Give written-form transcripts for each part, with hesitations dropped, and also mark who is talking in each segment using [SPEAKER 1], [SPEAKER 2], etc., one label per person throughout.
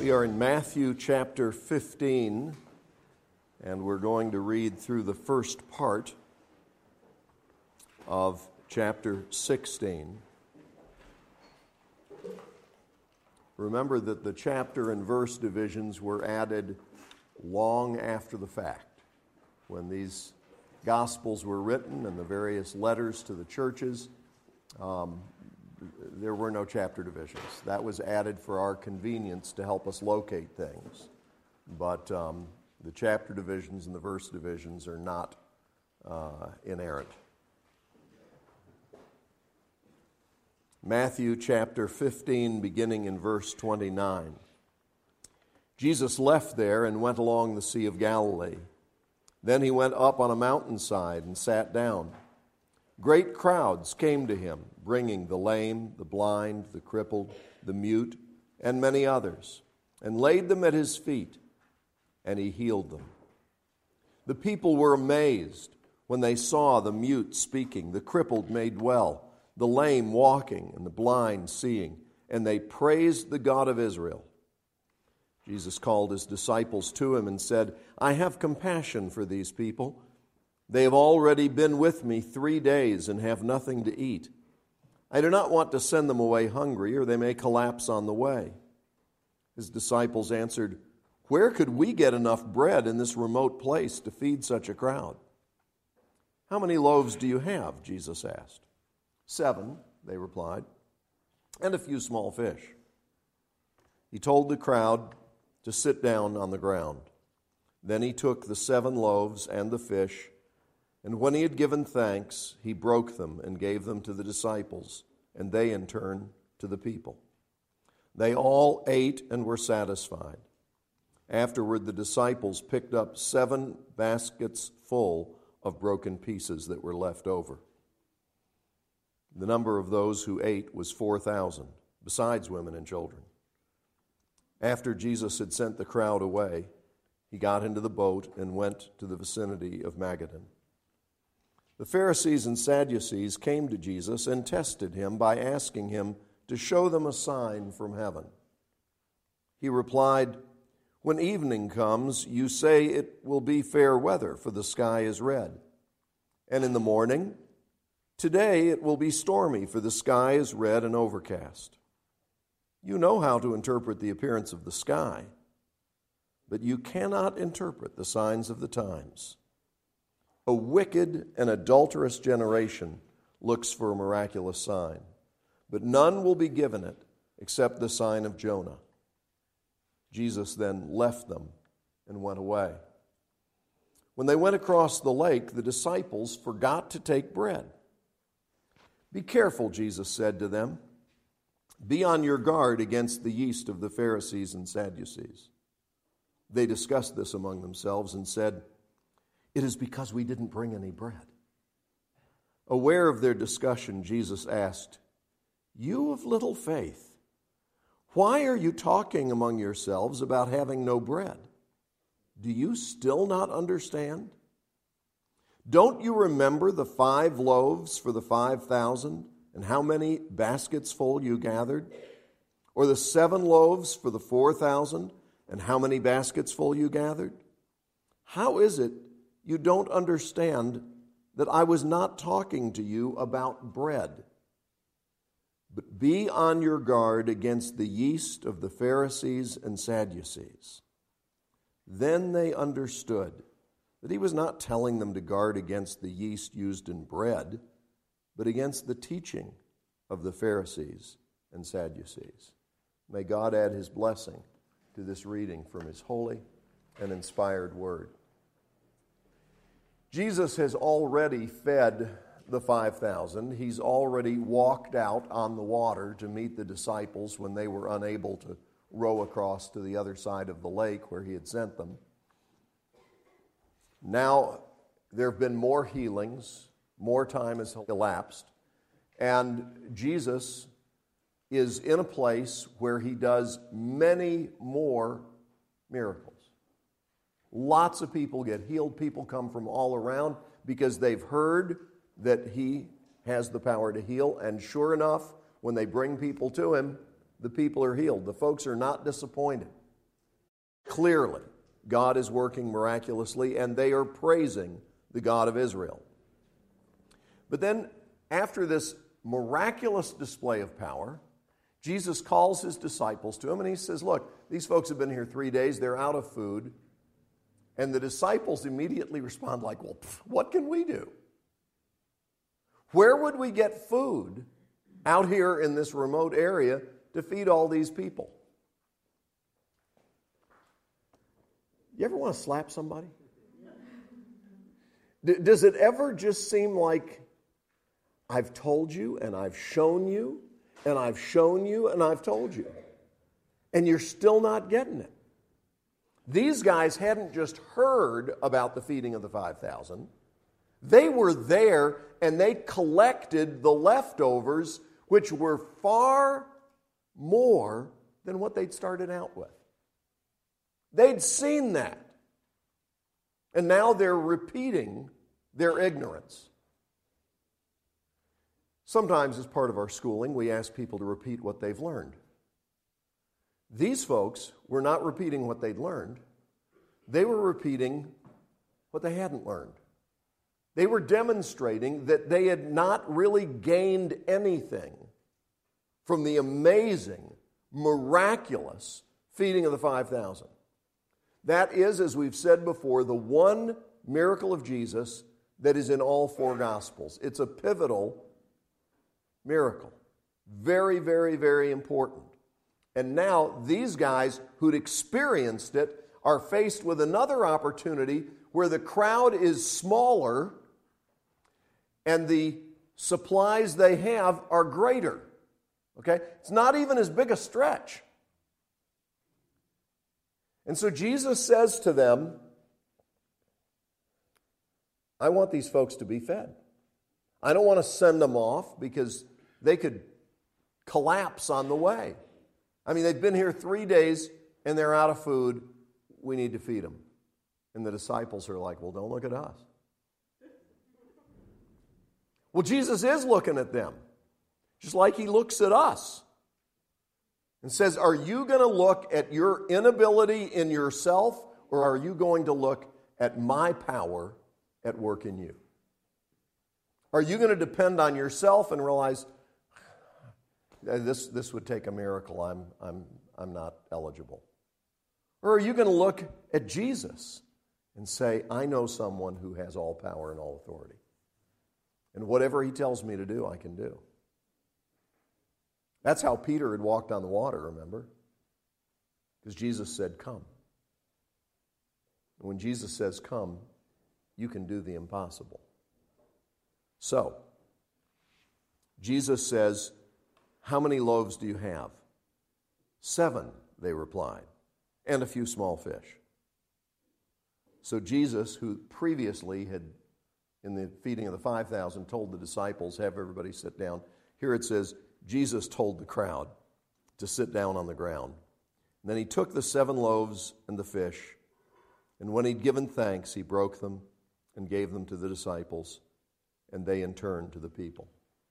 [SPEAKER 1] We are in Matthew chapter 15, and we're going to read through the first part of chapter 16. Remember that the chapter and verse divisions were added long after the fact. When these Gospels were written and the various letters to the churches, there were no chapter divisions. That was added for our convenience to help us locate things. But the chapter divisions and the verse divisions are not inerrant. Matthew chapter 15, beginning in verse 29. Jesus left there and went along the Sea of Galilee. Then he went up on a mountainside and sat down. Great crowds came to him, bringing the lame, the blind, the crippled, the mute, and many others, and laid them at his feet, and he healed them. The people were amazed when they saw the mute speaking, the crippled made well, the lame walking, and the blind seeing, and they praised the God of Israel. Jesus called his disciples to him and said, "I have compassion for these people. They have already been with me 3 days and have nothing to eat. I do not want to send them away hungry, or they may collapse on the way." His disciples answered, "Where could we get enough bread in this remote place to feed such a crowd?" "How many loaves do you have?" Jesus asked. "7," they replied, "and a few small fish." He told the crowd to sit down on the ground. Then he took the 7 loaves and the fish, and when he had given thanks, he broke them and gave them to the disciples, and they in turn to the people. They all ate and were satisfied. Afterward, the disciples picked up 7 baskets full of broken pieces that were left over. The number of those who ate was 4,000, besides women and children. After Jesus had sent the crowd away, he got into the boat and went to the vicinity of Magadan. The Pharisees and Sadducees came to Jesus and tested him by asking him to show them a sign from heaven. He replied, "When evening comes, you say it will be fair weather, for the sky is red. And in the morning, today it will be stormy, for the sky is red and overcast. You know how to interpret the appearance of the sky, but you cannot interpret the signs of the times. A wicked and adulterous generation looks for a miraculous sign, but none will be given it except the sign of Jonah." Jesus then left them and went away. When they went across the lake, the disciples forgot to take bread. "Be careful," Jesus said to them. "Be on your guard against the yeast of the Pharisees and Sadducees." They discussed this among themselves and said, "It is because we didn't bring any bread." Aware of their discussion, Jesus asked, "You of little faith, why are you talking among yourselves about having no bread? Do you still not understand? Don't you remember the 5 loaves for the 5,000 and how many baskets full you gathered? Or the 7 loaves for the 4,000 and how many baskets full you gathered? How is it you don't understand that I was not talking to you about bread? But be on your guard against the yeast of the Pharisees and Sadducees." Then they understood that he was not telling them to guard against the yeast used in bread, but against the teaching of the Pharisees and Sadducees. May God add his blessing to this reading from his holy and inspired word. Jesus has already fed the 5,000. He's already walked out on the water to meet the disciples when they were unable to row across to the other side of the lake where he had sent them. Now there have been more healings, more time has elapsed, and Jesus is in a place where he does many more miracles. Lots of people get healed. People come from all around because they've heard that he has the power to heal. And sure enough, when they bring people to him, the people are healed. The folks are not disappointed. Clearly, God is working miraculously, and they are praising the God of Israel. But then, after this miraculous display of power, Jesus calls his disciples to him, and he says, look, these folks have been here 3 days, they're out of food. And the disciples immediately respond like, well, what can we do? Where would we get food out here in this remote area to feed all these people? You ever want to slap somebody? Does it ever just seem like I've told you and I've shown you and I've shown you and I've told you, and you're still not getting it? These guys hadn't just heard about the feeding of the 5,000. They were there and they collected the leftovers, which were far more than what they'd started out with. They'd seen that. And now they're repeating their ignorance. Sometimes, as part of our schooling, we ask people to repeat what they've learned. These folks were not repeating what they'd learned. They were repeating what they hadn't learned. They were demonstrating that they had not really gained anything from the amazing, miraculous feeding of the 5,000. That is, as we've said before, the one miracle of Jesus that is in all four Gospels. It's a pivotal miracle. Very, very, very important. And now these guys who'd experienced it are faced with another opportunity where the crowd is smaller and the supplies they have are greater. Okay? It's not even as big a stretch. And so Jesus says to them, I want these folks to be fed. I don't want to send them off because they could collapse on the way. I mean, they've been here 3 days and they're out of food. We need to feed them. And the disciples are like, well, don't look at us. Well, Jesus is looking at them, just like he looks at us. And says, are you going to look at your inability in yourself, or are you going to look at my power at work in you? Are you going to depend on yourself and realize this would take a miracle, I'm not eligible? Or are you going to look at Jesus and say, I know someone who has all power and all authority, and whatever he tells me to do, I can do? That's how Peter had walked on the water, remember? Because Jesus said, come. And when Jesus says, come, you can do the impossible. So, Jesus says, how many loaves do you have? 7, they replied, and a few small fish. So Jesus, who previously had, in the feeding of the 5,000, told the disciples, have everybody sit down. Here it says, Jesus told the crowd to sit down on the ground. And then he took the 7 loaves and the fish, and when he'd given thanks, he broke them and gave them to the disciples, and they in turn to the people.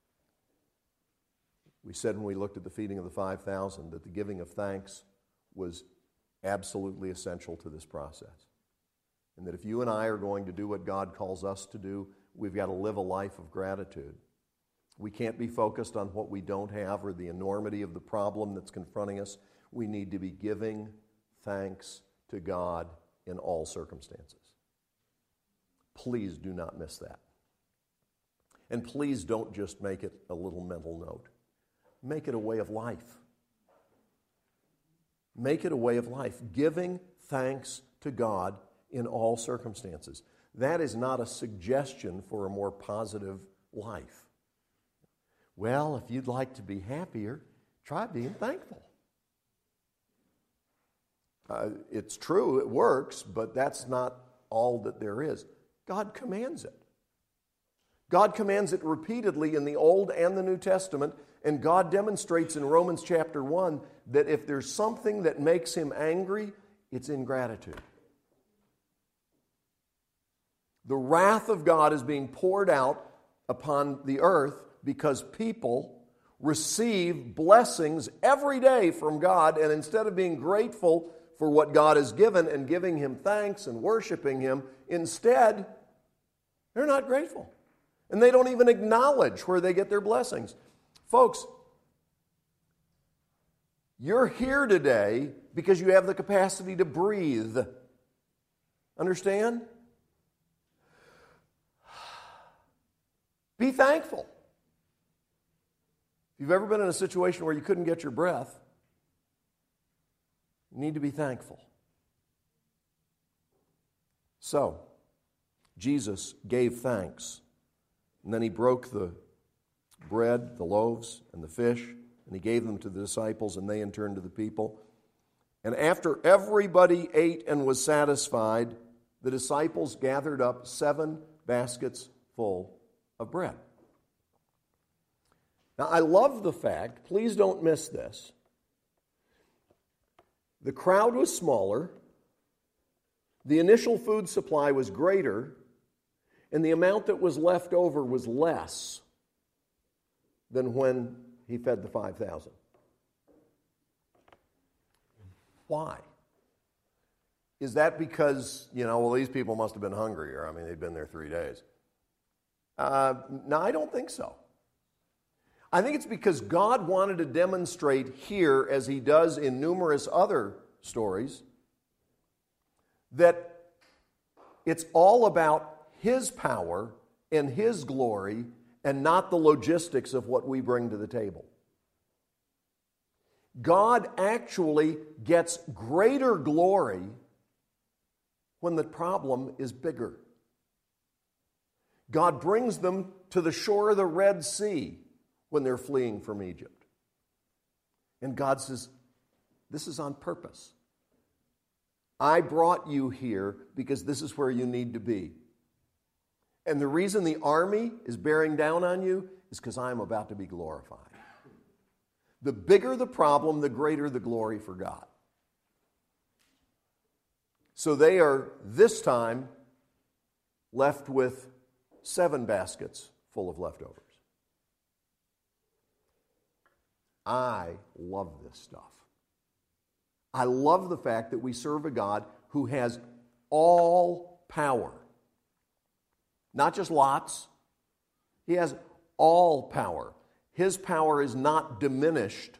[SPEAKER 1] We said when we looked at the feeding of the 5,000 that the giving of thanks was absolutely essential to this process. And that if you and I are going to do what God calls us to do, we've got to live a life of gratitude. We can't be focused on what we don't have or the enormity of the problem that's confronting us. We need to be giving thanks to God in all circumstances. Please do not miss that. And please don't just make it a little mental note. Make it a way of life. Make it a way of life. Giving thanks to God in all circumstances. That is not a suggestion for a more positive life. Well, if you'd like to be happier, try being thankful. It's true, it works, but that's not all that there is. God commands it. God commands it repeatedly in the Old and the New Testament, and God demonstrates in Romans chapter 1 that if there's something that makes him angry, it's ingratitude. The wrath of God is being poured out upon the earth because people receive blessings every day from God, and instead of being grateful for what God has given and giving Him thanks and worshiping Him. Instead, they're not grateful. And they don't even acknowledge where they get their blessings. Folks, you're here today because you have the capacity to breathe. Understand? Be thankful. If you've ever been in a situation where you couldn't get your breath, you need to be thankful. So, Jesus gave thanks, and then He broke the bread, the loaves, and the fish, and He gave them to the disciples, and they in turn to the people. And after everybody ate and was satisfied, the disciples gathered up 7 baskets full of bread. Now, I love the fact, please don't miss this, the crowd was smaller, the initial food supply was greater, and the amount that was left over was less than when He fed the 5,000. Why? Is that because, these people must have been hungrier? I mean, they'd been there 3 days. No, I don't think so. I think it's because God wanted to demonstrate here, as He does in numerous other stories, that it's all about His power and His glory and not the logistics of what we bring to the table. God actually gets greater glory when the problem is bigger. God brings them to the shore of the Red Sea when they're fleeing from Egypt. And God says, this is on purpose. I brought you here because this is where you need to be. And the reason the army is bearing down on you is because I'm about to be glorified. The bigger the problem, the greater the glory for God. So they are, this time, left with 7 baskets full of leftovers. I love this stuff. I love the fact that we serve a God who has all power. Not just lots. He has all power. His power is not diminished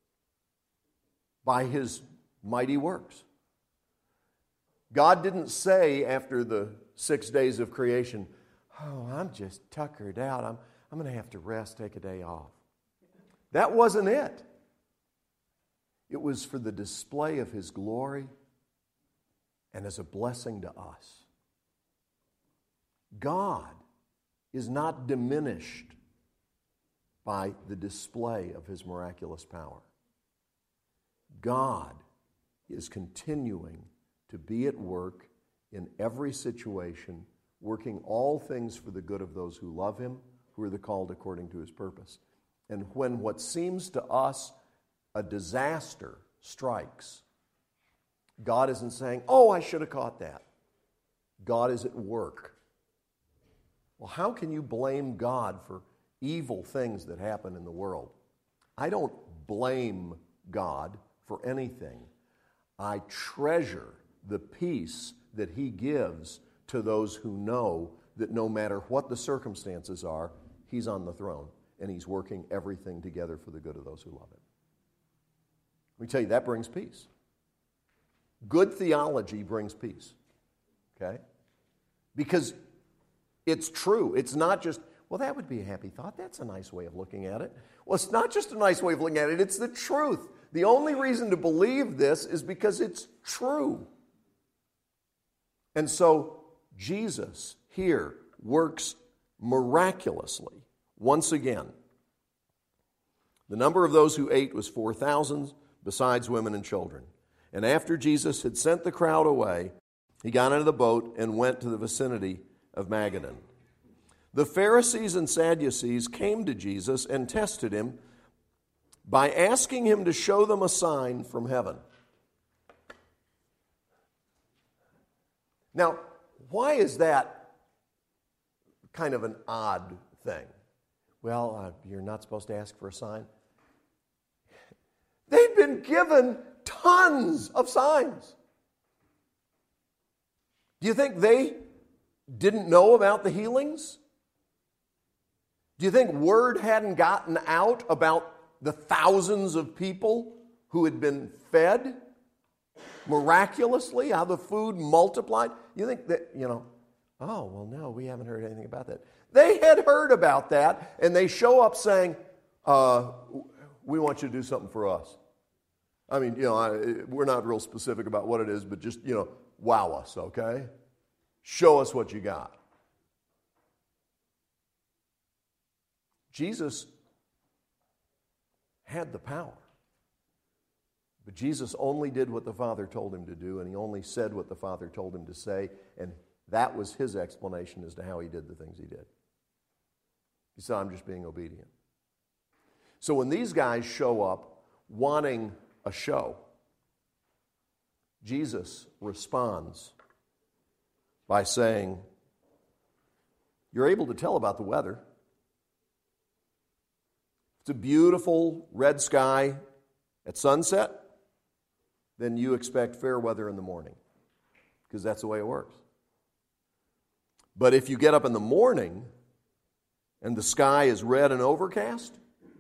[SPEAKER 1] by His mighty works. God didn't say after the 6 days of creation, oh, I'm just tuckered out. I'm going to have to rest, take a day off. That wasn't it. It was for the display of His glory and as a blessing to us. God is not diminished by the display of His miraculous power. God is continuing to be at work in every situation, working all things for the good of those who love Him, who are the called according to His purpose. And when what seems to us a disaster strikes, God isn't saying, oh, I should have caught that. God is at work. Well, how can you blame God for evil things that happen in the world? I don't blame God for anything. I treasure the peace that He gives to those who know that no matter what the circumstances are, He's on the throne and He's working everything together for the good of those who love Him. Let me tell you, that brings peace. Good theology brings peace. Okay? Because it's true. It's not just, well, that would be a happy thought. That's a nice way of looking at it. Well, it's not just a nice way of looking at it. It's the truth. The only reason to believe this is because it's true. And so Jesus here works miraculously once again. The number of those who ate was 4,000, besides women and children. And after Jesus had sent the crowd away, He got into the boat and went to the vicinity of Magadan. The Pharisees and Sadducees came to Jesus and tested Him by asking Him to show them a sign from heaven. Now, why is that kind of an odd thing? Well, you're not supposed to ask for a sign. They'd been given tons of signs. Do you think they didn't know about the healings? Do you think word hadn't gotten out about the thousands of people who had been fed miraculously, how the food multiplied? You think that, oh, well, no, we haven't heard anything about that. They had heard about that, and they show up saying, we want you to do something for us. I mean, we're not real specific about what it is, but just, wow us, okay? Show us what you got. Jesus had the power. But Jesus only did what the Father told him to do, and he only said what the Father told him to say, and that was his explanation as to how he did the things he did. He said, I'm just being obedient. So when these guys show up wanting a show, Jesus responds by saying, you're able to tell about the weather. It's a beautiful red sky at sunset, then you expect fair weather in the morning, because that's the way it works. But if you get up in the morning and the sky is red and overcast,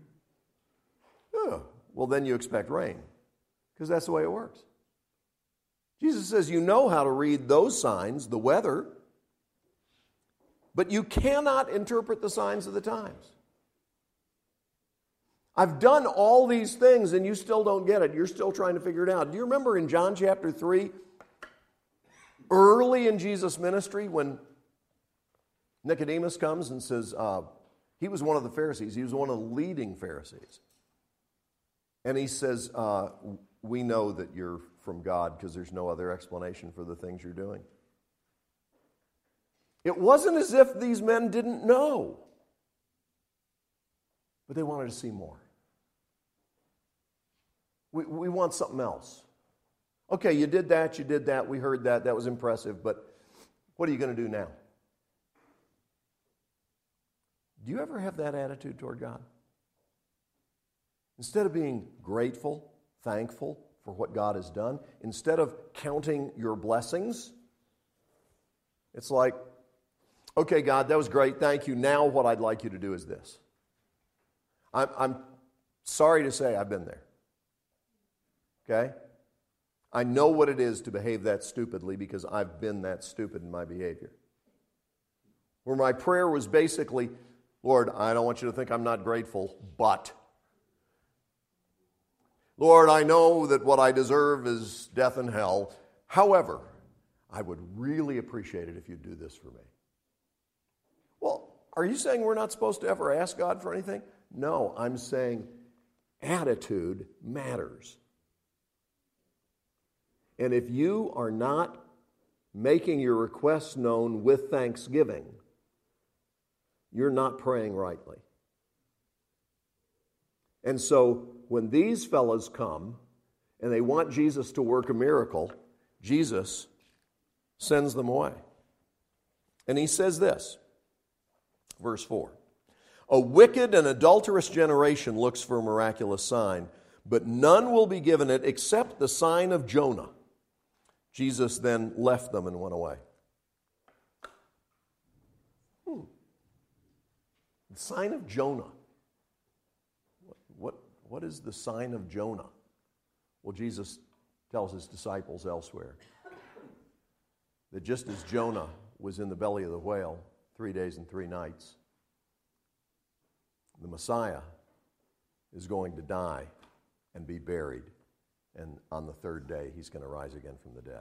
[SPEAKER 1] well, then you expect rain, because that's the way it works. Jesus says you know how to read those signs, the weather, but you cannot interpret the signs of the times. I've done all these things and you still don't get it. You're still trying to figure it out. Do you remember in John chapter 3, early in Jesus' ministry, when Nicodemus comes and says, he was one of the Pharisees. He was one of the leading Pharisees. And he says, we know that you're from God because there's no other explanation for the things you're doing. It wasn't as if these men didn't know, but they wanted to see more. We want something else. Okay, you did that, we heard that was impressive, but what are you going to do now? Do you ever have that attitude toward God? Instead of being grateful, thankful for what God has done, instead of counting your blessings, it's like, okay, God, that was great, thank you. Now what I'd like you to do is this. I'm sorry to say I've been there. Okay? I know what it is to behave that stupidly because I've been that stupid in my behavior. Where my prayer was basically, Lord, I don't want you to think I'm not grateful, but Lord, I know that what I deserve is death and hell. However, I would really appreciate it if you'd do this for me. Well, are you saying we're not supposed to ever ask God for anything? No, I'm saying attitude matters. And if you are not making your requests known with thanksgiving, you're not praying rightly. And so when these fellows come and they want Jesus to work a miracle, Jesus sends them away. And he says this, verse 4, a wicked and adulterous generation looks for a miraculous sign, but none will be given it except the sign of Jonah. Jesus then left them and went away. The sign of Jonah. What is the sign of Jonah? Well, Jesus tells his disciples elsewhere that just as Jonah was in the belly of the whale 3 days and 3 nights, the Messiah is going to die and be buried. And on the 3rd day, he's going to rise again from the dead.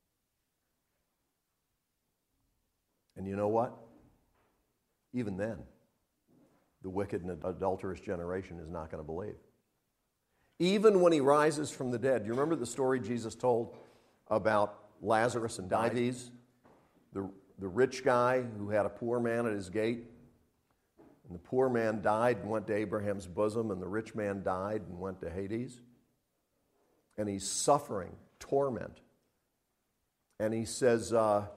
[SPEAKER 1] And you know what? Even then, the wicked and adulterous generation is not going to believe. Even when he rises from the dead. Do you remember the story Jesus told about Lazarus and Dives? The rich guy who had a poor man at his gate. And the poor man died and went to Abraham's bosom, and the rich man died and went to Hades. And he's suffering torment. And he says,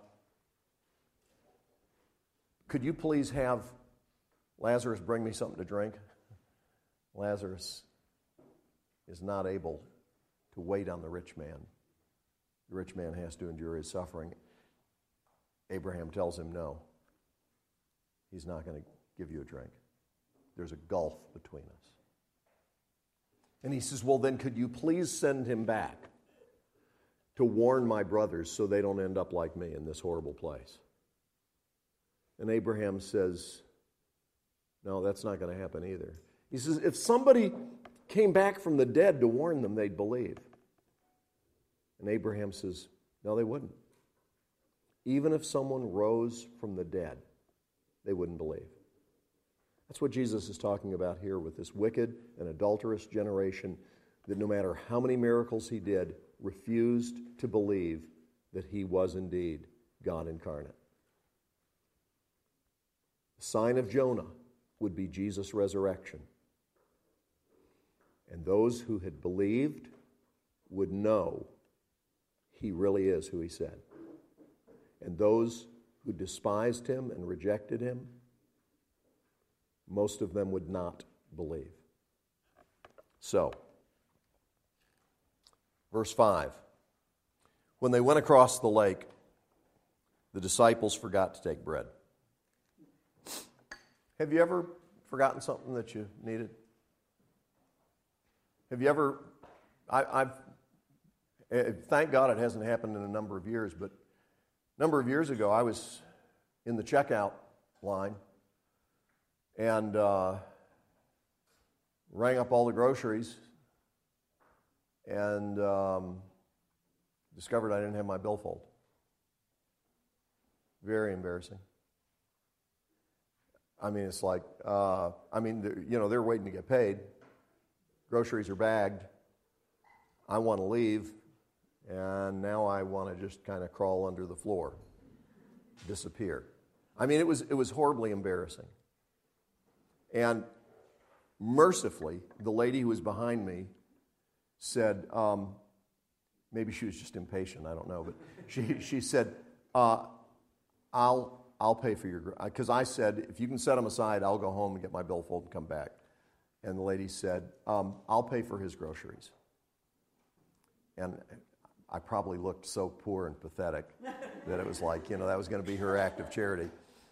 [SPEAKER 1] could you please have Lazarus bring me something to drink? Lazarus is not able to wait on the rich man. The rich man has to endure his suffering. Abraham tells him no. He's not going to give you a drink. There's a gulf between us. And he says, well, then could you please send him back to warn my brothers so they don't end up like me in this horrible place? And Abraham says, no, that's not going to happen either. He says, if somebody came back from the dead to warn them, they'd believe. And Abraham says, no, they wouldn't. Even if someone rose from the dead, they wouldn't believe. That's what Jesus is talking about here with this wicked and adulterous generation that no matter how many miracles he did, refused to believe that he was indeed God incarnate. The sign of Jonah would be Jesus' resurrection. And those who had believed would know he really is who he said. And those who despised him and rejected him, most of them would not believe. So, verse 5. When they went across the lake, the disciples forgot to take bread. Have you ever forgotten something that you needed? Have you ever, thank God it hasn't happened in a number of years, but a number of years ago I was in the checkout line and rang up all the groceries and discovered I didn't have my billfold. Very embarrassing. I mean, it's like, they're waiting to get paid. Groceries are bagged. I want to leave, and now I want to just kind of crawl under the floor, disappear. I mean, it was horribly embarrassing. And mercifully, the lady who was behind me said, maybe she was just impatient, I don't know, but she said, I'll pay for your, because I said, if you can set them aside, I'll go home and get my billfold and come back. And the lady said, I'll pay for his groceries. And I probably looked so poor and pathetic that it was like, that was going to be her act of charity.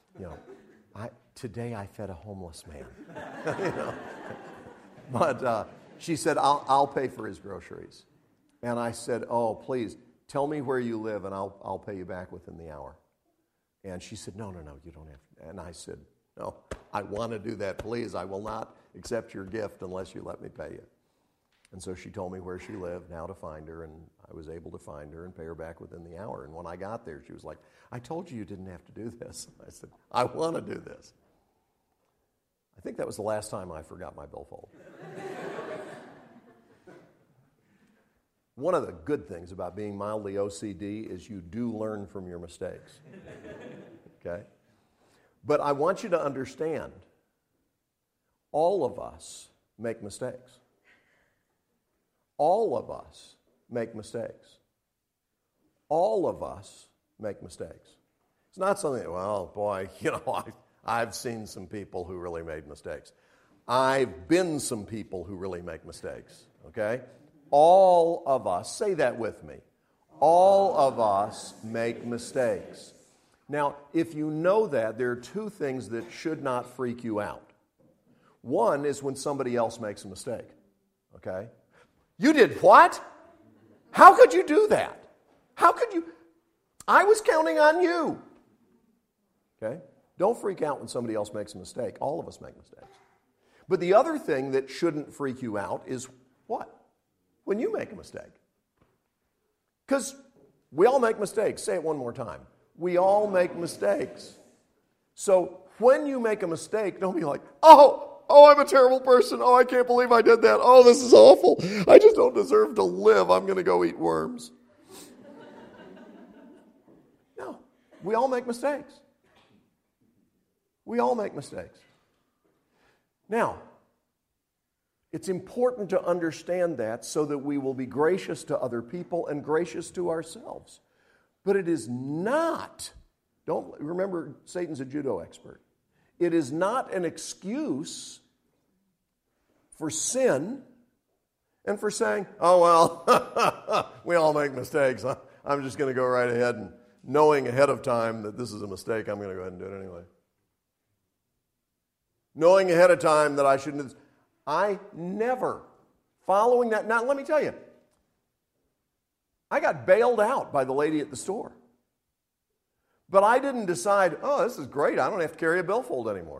[SPEAKER 1] Today I fed a homeless man. But she said, I'll pay for his groceries. And I said, oh, please, tell me where you live and I'll pay you back within the hour. And she said, no, you don't have to. And I said, no, I want to do that, please. I will not accept your gift unless you let me pay you. And so she told me where she lived, how to find her, and I was able to find her and pay her back within the hour. And when I got there, she was like, I told you didn't have to do this. I said, I want to do this. I think that was the last time I forgot my billfold. One of the good things about being mildly OCD is you do learn from your mistakes. Okay? But I want you to understand, all of us make mistakes. All of us make mistakes. All of us make mistakes. It's not something, well, boy, I've seen some people who really made mistakes. I've been some people who really make mistakes, okay? All of us, say that with me, all of us make mistakes. Now, if you know that, there are two things that should not freak you out. One is when somebody else makes a mistake, okay? You did what? How could you do that? How could you? I was counting on you. Okay? Don't freak out when somebody else makes a mistake. All of us make mistakes. But the other thing that shouldn't freak you out is what? When you make a mistake. Because we all make mistakes. Say it one more time. We all make mistakes. So when you make a mistake, don't be like, oh, I'm a terrible person. Oh, I can't believe I did that. Oh, this is awful. I just don't deserve to live. I'm going to go eat worms. No, we all make mistakes. We all make mistakes. Now, it's important to understand that so that we will be gracious to other people and gracious to ourselves. But it is not, remember, Satan's a judo expert. It is not an excuse for sin, and for saying, oh, well, we all make mistakes. I'm just going to go right ahead and knowing ahead of time that this is a mistake, I'm going to go ahead and do it anyway. Knowing ahead of time that I shouldn't do this. I never, following that, now let me tell you, I got bailed out by the lady at the store. But I didn't decide, oh, this is great, I don't have to carry a billfold anymore.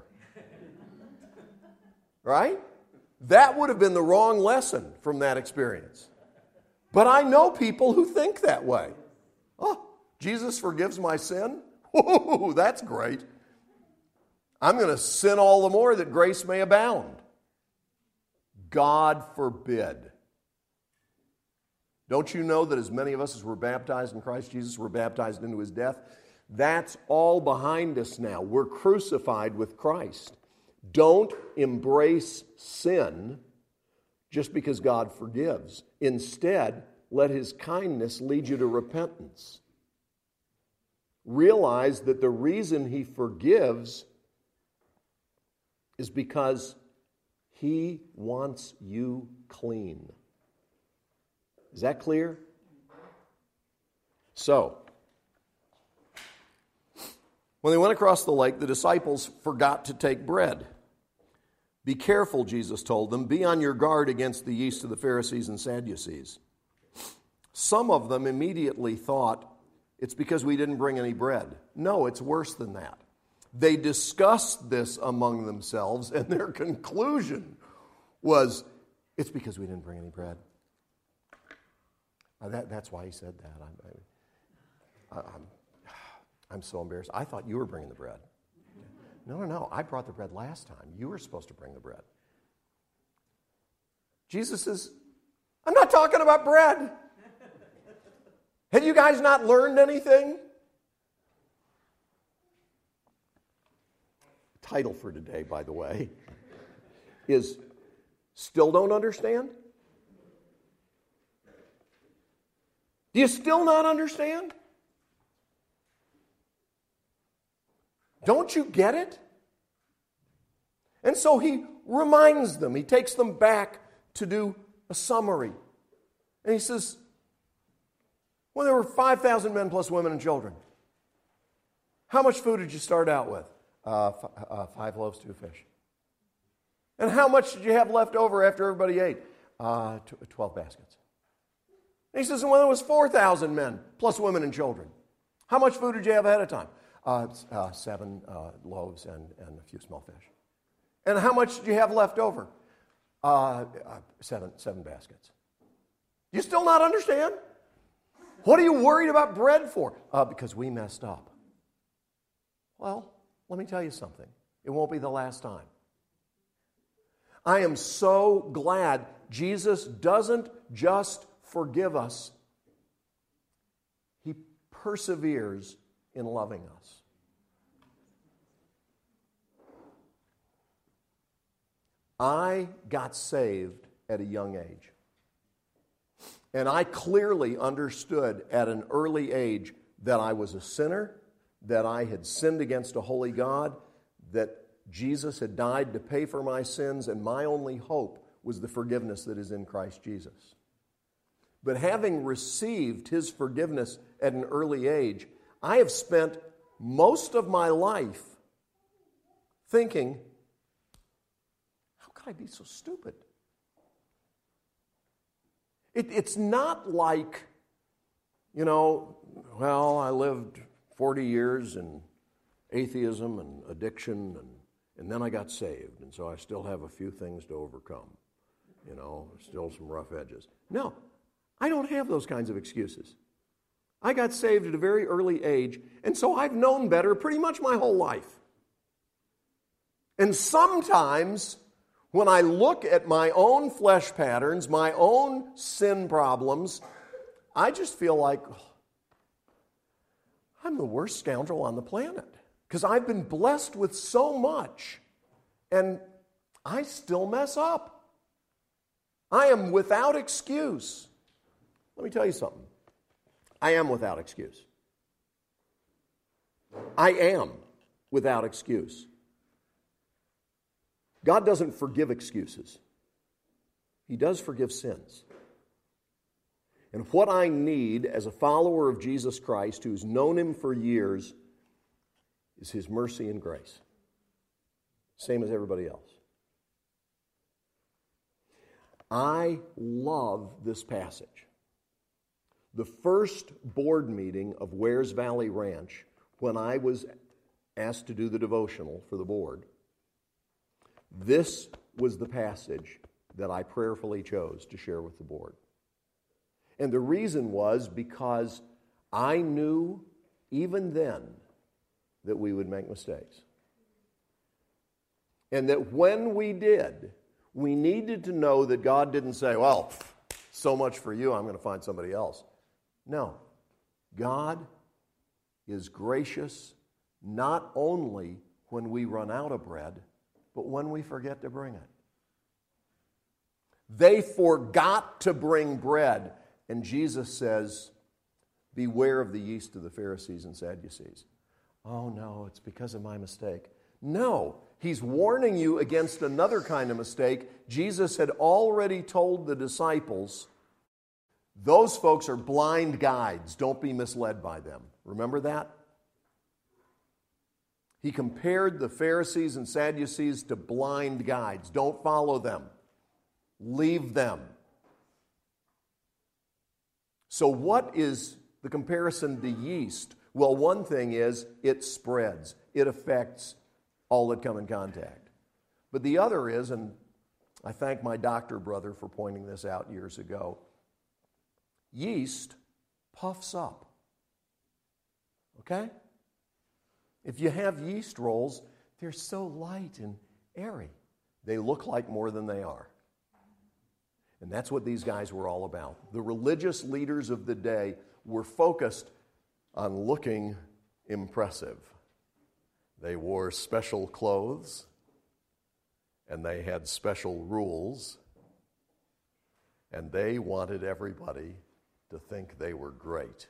[SPEAKER 1] Right? That would have been the wrong lesson from that experience. But I know people who think that way. Oh, Jesus forgives my sin? Whoa, that's great. I'm going to sin all the more that grace may abound. God forbid. Don't you know that as many of us as were baptized in Christ Jesus were baptized into his death? That's all behind us now. We're crucified with Christ. Don't embrace sin just because God forgives. Instead, let his kindness lead you to repentance. Realize that the reason he forgives is because he wants you clean. Is that clear? So, when they went across the lake, the disciples forgot to take bread. Be careful, Jesus told them. Be on your guard against the yeast of the Pharisees and Sadducees. Some of them immediately thought, it's because we didn't bring any bread. No, it's worse than that. They discussed this among themselves, and their conclusion was, it's because we didn't bring any bread. That's why he said that. I'm so embarrassed. I thought you were bringing the bread. No. I brought the bread last time. You were supposed to bring the bread. Jesus says, I'm not talking about bread. Have you guys not learned anything? The title for today, by the way, is Still Don't Understand? Do you still not understand? Don't you get it? And so he reminds them. He takes them back to do a summary. And he says, well, there were 5,000 men plus women and children. How much food did you start out with? 5 loaves, 2 fish. And how much did you have left over after everybody ate? 12 baskets. And he says, and when there was 4,000 men plus women and children, how much food did you have ahead of time? 7 loaves and a few small fish. And how much did you have left over? 7 baskets. You still not understand? What are you worried about bread for? Because we messed up. Well, let me tell you something. It won't be the last time. I am so glad Jesus doesn't just forgive us. He perseveres in loving us. I got saved at a young age. And I clearly understood at an early age that I was a sinner, that I had sinned against a holy God, that Jesus had died to pay for my sins, and my only hope was the forgiveness that is in Christ Jesus. But having received his forgiveness at an early age, I have spent most of my life thinking, how could I be so stupid? It's not like, I lived 40 years in atheism and addiction, and then I got saved, and so I still have a few things to overcome. Still some rough edges. No, I don't have those kinds of excuses. I got saved at a very early age, and so I've known better pretty much my whole life. And sometimes, when I look at my own flesh patterns, my own sin problems, I just feel like I'm the worst scoundrel on the planet. Because I've been blessed with so much, and I still mess up. I am without excuse. Let me tell you something. I am without excuse. I am without excuse. God doesn't forgive excuses. He does forgive sins. And what I need as a follower of Jesus Christ who's known Him for years is His mercy and grace. Same as everybody else. I love this passage. The first board meeting of Wares Valley Ranch, when I was asked to do the devotional for the board, this was the passage that I prayerfully chose to share with the board. And the reason was because I knew even then that we would make mistakes. And that when we did, we needed to know that God didn't say, well, so much for you, I'm going to find somebody else. No. God is gracious not only when we run out of bread, but when we forget to bring it. They forgot to bring bread. And Jesus says, beware of the yeast of the Pharisees and Sadducees. Oh no, it's because of my mistake. No, He's warning you against another kind of mistake. Jesus had already told the disciples, those folks are blind guides. Don't be misled by them. Remember that? He compared the Pharisees and Sadducees to blind guides. Don't follow them. Leave them. So what is the comparison to yeast? Well, one thing is it spreads. It affects all that come in contact. But the other is, and I thank my doctor brother for pointing this out years ago, yeast puffs up. Okay? If you have yeast rolls, they're so light and airy. They look like more than they are. And that's what these guys were all about. The religious leaders of the day were focused on looking impressive. They wore special clothes, and they had special rules, and they wanted everybody to think they were great.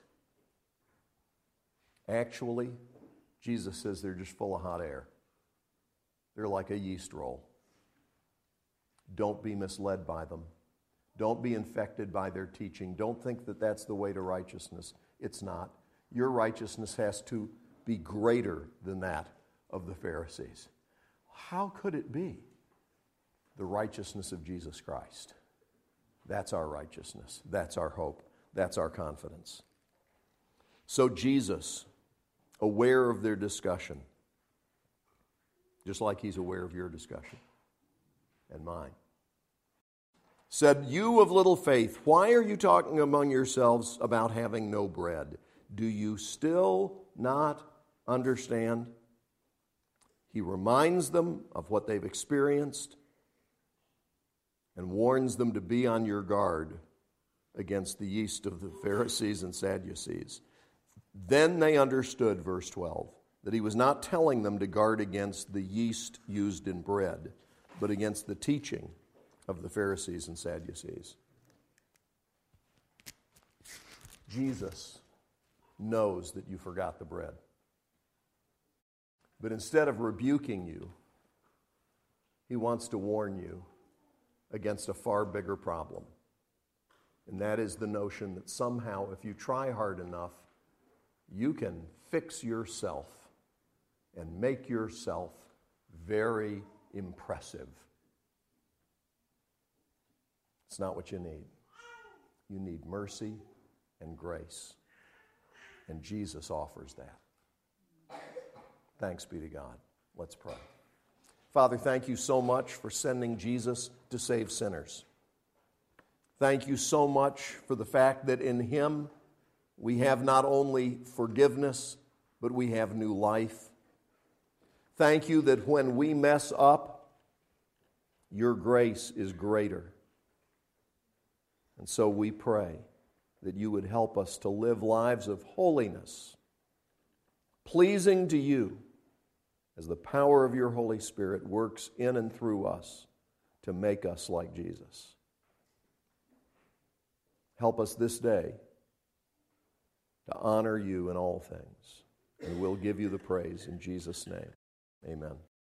[SPEAKER 1] Actually, Jesus says they're just full of hot air. They're like a yeast roll. Don't be misled by them. Don't be infected by their teaching. Don't think that that's the way to righteousness. It's not. Your righteousness has to be greater than that of the Pharisees. How could it be? The righteousness of Jesus Christ. That's our righteousness. That's our hope. That's our confidence. So Jesus, aware of their discussion, just like He's aware of your discussion and mine, said, "You of little faith, why are you talking among yourselves about having no bread? Do you still not understand?" He reminds them of what they've experienced and warns them to be on your guard against the yeast of the Pharisees and Sadducees. Then they understood, verse 12, that He was not telling them to guard against the yeast used in bread, but against the teaching of the Pharisees and Sadducees. Jesus knows that you forgot the bread. But instead of rebuking you, He wants to warn you against a far bigger problem. And that is the notion that somehow, if you try hard enough, you can fix yourself and make yourself very impressive. It's not what you need. You need mercy and grace. And Jesus offers that. Thanks be to God. Let's pray. Father, thank you so much for sending Jesus to save sinners. Thank you so much for the fact that in Him we have not only forgiveness, but we have new life. Thank you that when we mess up, your grace is greater. And so we pray that you would help us to live lives of holiness, pleasing to you, as the power of your Holy Spirit works in and through us to make us like Jesus. Help us this day to honor you in all things, and we'll give you the praise in Jesus' name. Amen.